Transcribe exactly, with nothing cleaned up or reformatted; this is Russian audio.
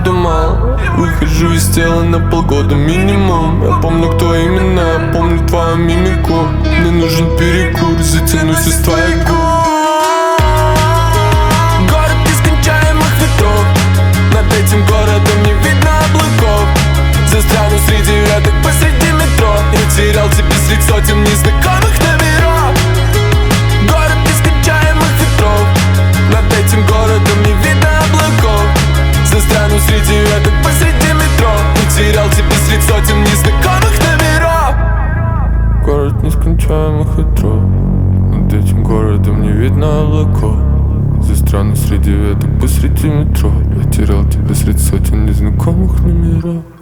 правда мало. Выхожу из тела на полгода минимум. Я помню, кто именно, я помню твою мимику. Мне нужен перекур, затянусь из твоих губ. Город нескончаемых ветров, над этим городом не видно облаков. Застряну среди веток посреди метро. Я терял тебя среди сотен незнакомых номеров. Город нескончаемых ветров, над этим городом не видно облаков. Застряну среди веток посреди метро. Потерял тебя среди сотен незнакомых номеров. Город нескончаемых ветров, над этим городом не видно облаков. Застряну среди веток посреди метро. Я терял тебя среди сотен незнакомых номеров.